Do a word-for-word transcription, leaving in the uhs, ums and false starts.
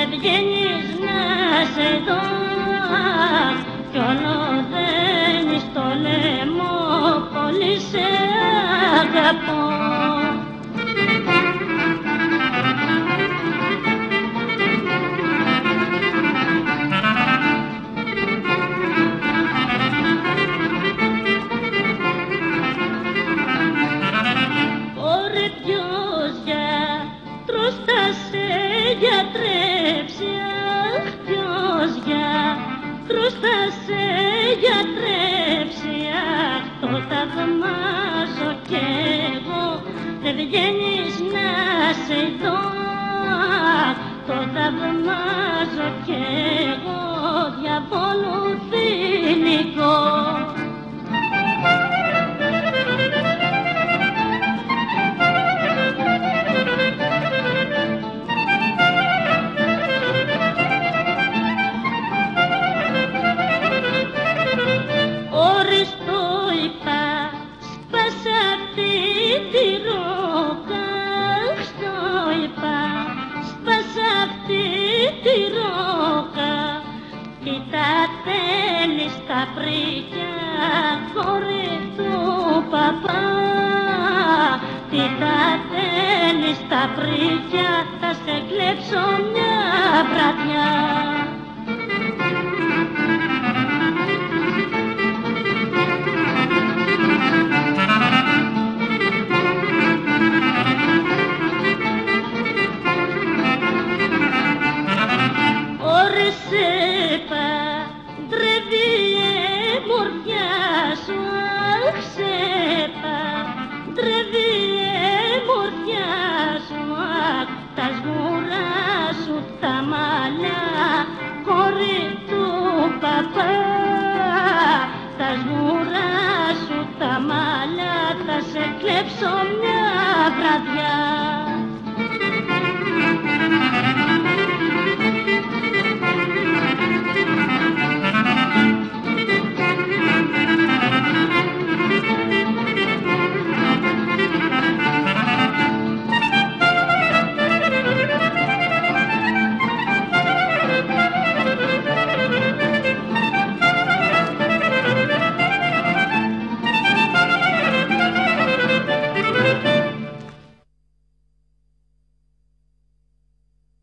βγαίνεις να σε δω κι όλο δένεις το λαιμό, πολύ σε αγαπώ. Ωρε ποιος γιατρός θα σε γιατρέψει, αχ ποιος γιατρός θα σε γιατρέψει, αχ το θαυμάζω κι εγώ, δεν βγαίνεις να σε δω, αχ το θαυμάζω κι εγώ, διαβόλου θηλυκό. Στα πρίκια χωρί του παπά, τι τα θέλεις στα πρίκια, θα σε κλέψω μια βραδιά. Ωρε σε παντρεύει μορφιά σου, αχ σε παντρεύει μορφιά σου, αχ τα σγουρά σου τα μαλλιά, κόρη του παπά, τα σγουρά σου τα μαλλιά, θα σε κλέψω μια βραδιά.